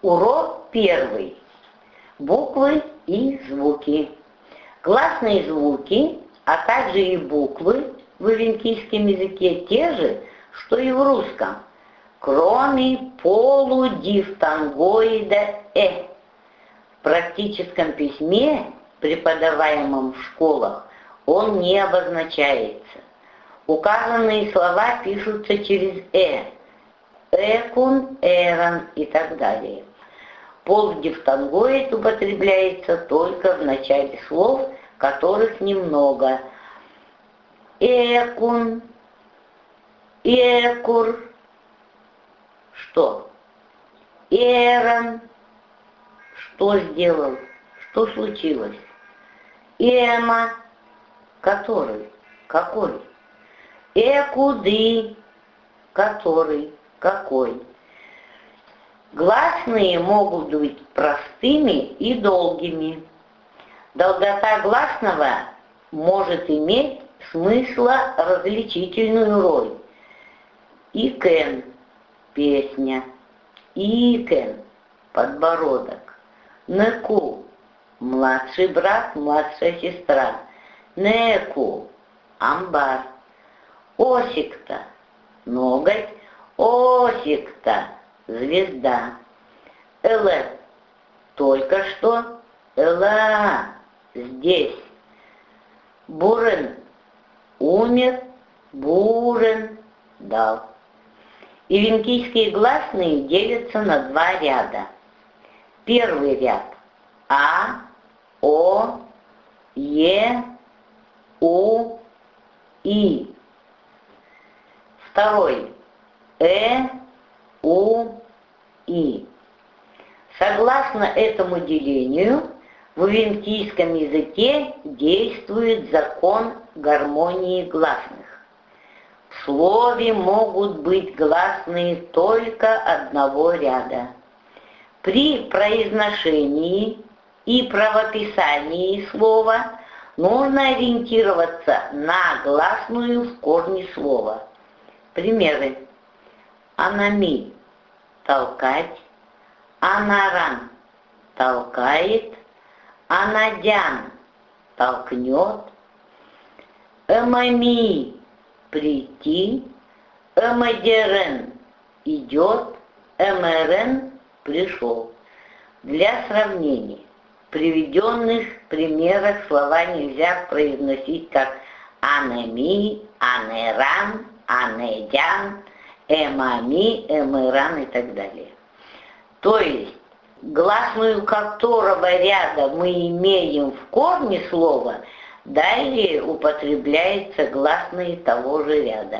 Урок первый. Буквы и звуки. Гласные звуки, а также и буквы в ивенкийском языке те же, что и в русском, кроме полудифтонгоида «э». В практическом письме, преподаваемом в школах, он не обозначается. Указанные слова пишутся через «э». Экун, эран и так далее. Полудифтонгоид употребляется только в начале слов, которых немного. Экун, экур. Что? Эран. Что сделал? Что случилось? Эма. Который? Какой? Экуды. Который? Какой? Гласные могут быть простыми и долгими. Долгота гласного может иметь смыслоразличительную роль. Икен – песня, икен – подбородок, неку – младший брат, младшая сестра, неку – амбар, осикта – ноготь, осикта – звезда, эле – только что, эла – здесь, бурен – умер, бурен – дал. Ивенкийские гласные делятся на два ряда. Первый ряд – а, о, е, у, и. Второй – у, и. Согласно этому делению, в ивенкийском языке действует закон гармонии гласных. В слове могут быть гласные только одного ряда. При произношении и правописании слова нужно ориентироваться на гласную в корне слова. Примеры. Анами – толкать, анаран – толкает, анадян – толкнет, эмами – прийти, эмадерен – идет, эмерен – пришел. Для сравнения, в приведенных примерах слова нельзя произносить как анами, анеран, анедян, эмами, эмеран и так далее. То есть, гласную которого ряда мы имеем в корне слова, далее употребляется гласные того же ряда.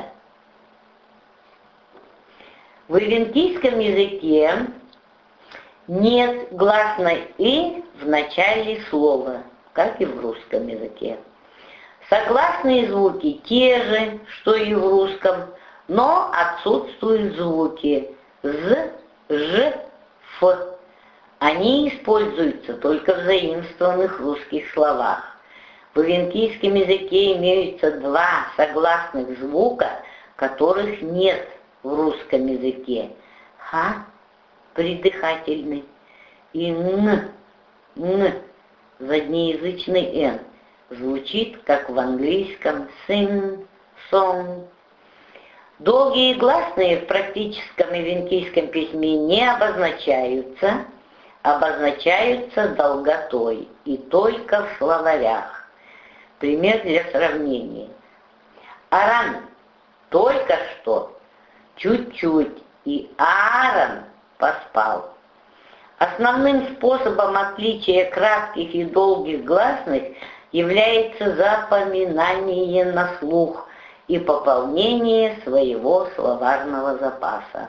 В ивенкийском языке нет гласной «и» в начале слова, как и в русском языке. Согласные звуки те же, что и в русском, но отсутствуют звуки «з», «ж», «ф». Они используются только в заимствованных русских словах. В ивенкийском языке имеются два согласных звука, которых нет в русском языке. «Х» – придыхательный, и «н» – заднеязычный «н». Звучит, как в английском «sing», «song». Долгие гласные в практическом ивенкийском письме не обозначаются, обозначаются долготой и только в словарях. Пример для сравнения. Аран – только что, чуть-чуть, и Аарон – поспал. Основным способом отличия кратких и долгих гласных является запоминание на слух и пополнение своего словарного запаса.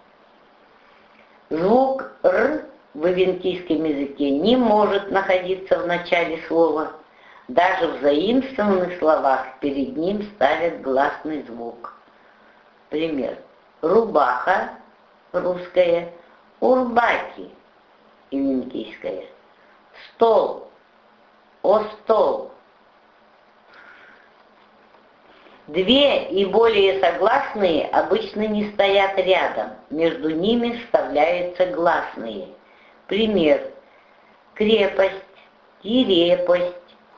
Звук «р» в ивенкийском языке не может находиться в начале слова. Даже в заимствованных словах перед ним ставят гласный звук. Пример. Рубаха, русская, урбаки, ивенкийская. Стол, остол. Две и более согласные обычно не стоят рядом, между ними вставляются гласные. Пример. Крепость, ерепость.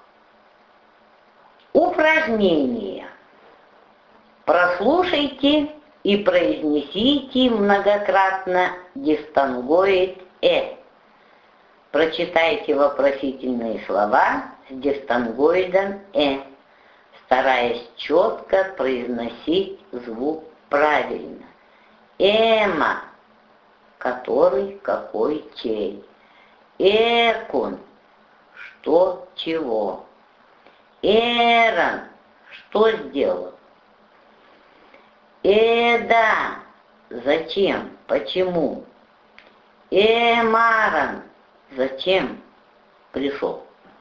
Упражнение. Прослушайте и произнесите многократно дифтонгоид «э». Прочитайте вопросительные слова с дифтонгоидом «э», стараясь четко произносить звук правильно. Эма, который, какой, чей. Экун, что, чего. Эран, что сделал. Эда, зачем, почему. Эмаран, зачем пришел.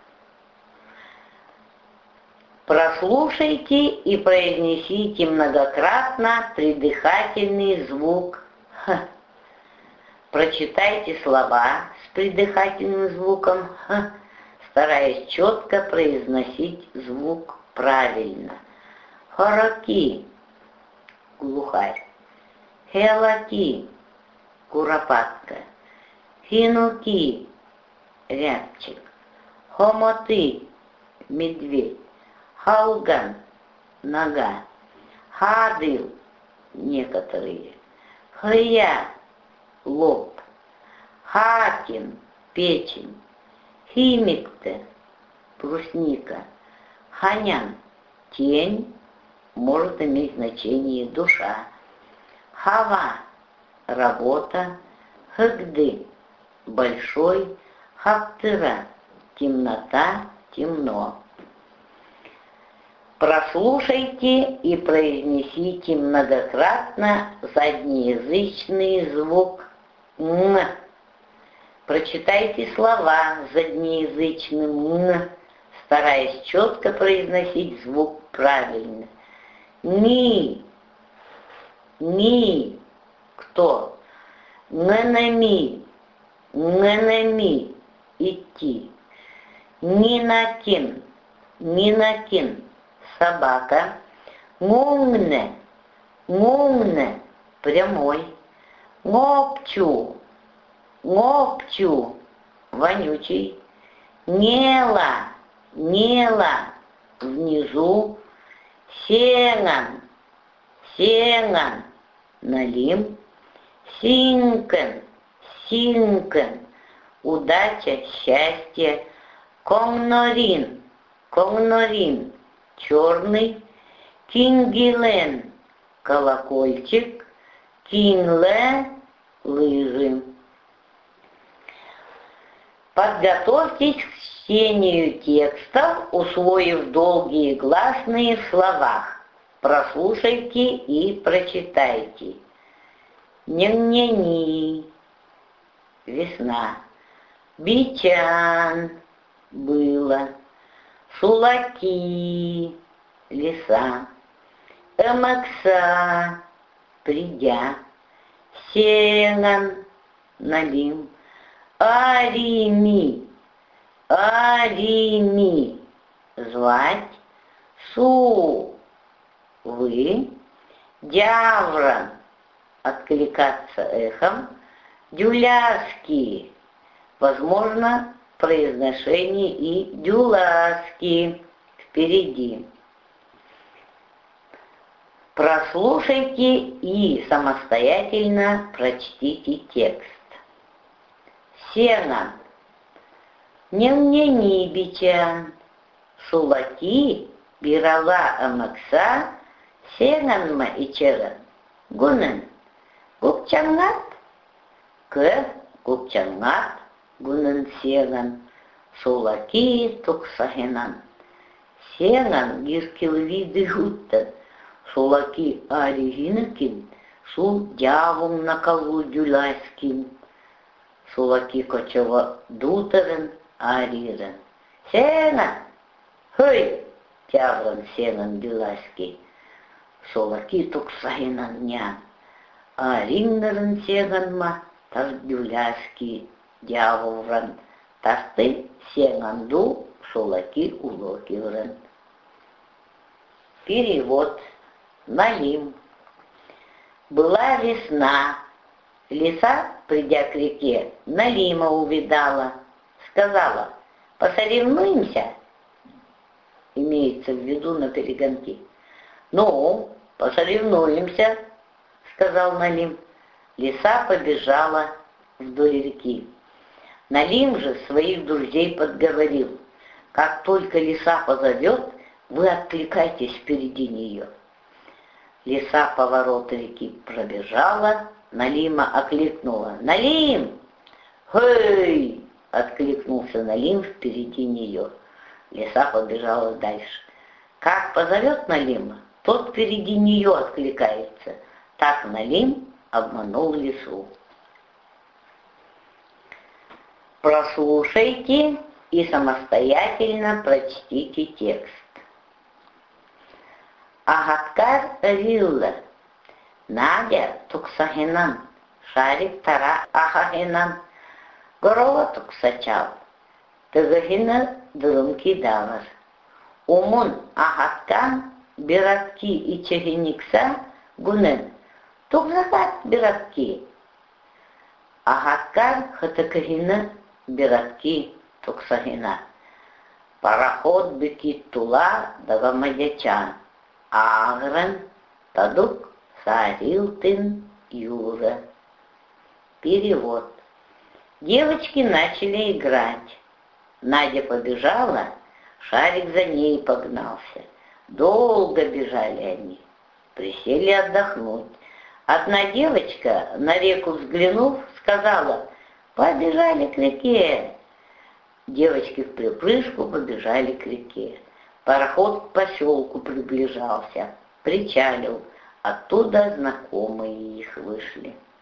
Прослушайте и произнесите многократно придыхательный звук «х». Прочитайте слова с придыхательным звуком «х», стараясь четко произносить звук правильно. Хороки, глухарь. Хелаки, куропатка. Хинуки, рябчик. Хомоты, медведь. Халган, нога. Хадыл, некоторые. Хыя, лоб. Хакин, печень. Химикте, брусника. Ханян, тень, может иметь значение душа. Хава, работа. Хагды, большой. Хаптыра, темнота, темно. Прослушайте и произнесите многократно заднеязычный звук «н». Прочитайте слова с заднеязычным «н», стараясь четко произносить звук правильно. Ни, ни, кто? Нанами, нанами, идти. Нинакин, нинакин, собака. Мунгне, мунгне, прямой. Ngopчу, ngopчу, вонючий. Нела, нела, внизу. Сенган, сенган, налим. Синкен, синкен, удача, счастье. Комнорин, комнорин, черный. Кингилен, колокольчик. Кинле, лыжи. Подготовьтесь к чтению текстов, усвоив долгие гласные в словах. Прослушайте и прочитайте. Нянняни, весна. Бичан, было. Сулаки, леса. Эмакса, придя. Сенан, налим. Арими, арими, звать. Су, вы. Дявран, откликаться эхом. Дюляски, возможно, произношение и дюласки впереди. Прослушайте и самостоятельно прочтите текст. Сена. Нянняни бичан. Сулаки бирала амакса. Сенанма ичеран. Гунен. Гупчангат. К гупчангат. Гунен сенан. Сулаки туксахенан. Сенан гиркил виды гуттан. Сулаки аригинакин. Сул дявум накалу дюласкин. Сулаки кочева дутарен арирен. Сена! Хой! Тявран сенан дюласки. Сулаки туксахенан нян. Ариннерен сенанма тар дюласки дявовран. Тарты сенанду сулаки улокиврен. Перевод. Налим. Была весна. Леса придя к реке, Налима увидала. Сказала: «Посоревнуемся?» Имеется в виду на перегонки. «Ну, посоревнуемся», — сказал Налим. Лиса побежала вдоль реки. Налим же своих друзей подговорил: «Как только лиса позовет, вы откликайтесь впереди нее». Лиса поворот реки пробежала, Налима окликнула: «Налим!» «Хей!» — откликнулся Налим впереди нее. Лиса побежала дальше. Как позовет Налима, тот впереди нее откликается. Так Налим обманул лису. Прослушайте и самостоятельно прочтите текст. Агаткар Рилла, Надя Туксагинан, Шарик Тара Ахагинан, Горова Туксачал, Тагагина Друмки Давар, Умун Агаткан, Биратки и Чагиникса Гунен, Тукзагат Биратки, Агаткар Хатакагина Биратки Туксагина, Пароход Бекит Тула Давамадячан, Агран Тадук Сарилтин Юра. Перевод. Девочки начали играть. Надя побежала, Шарик за ней погнался. Долго бежали они, присели отдохнуть. Одна девочка, на реку взглянув, сказала: «Побежали к реке». Девочки в припрыжку побежали к реке. Пароход к поселку приближался, причалил. Оттуда знакомые их вышли.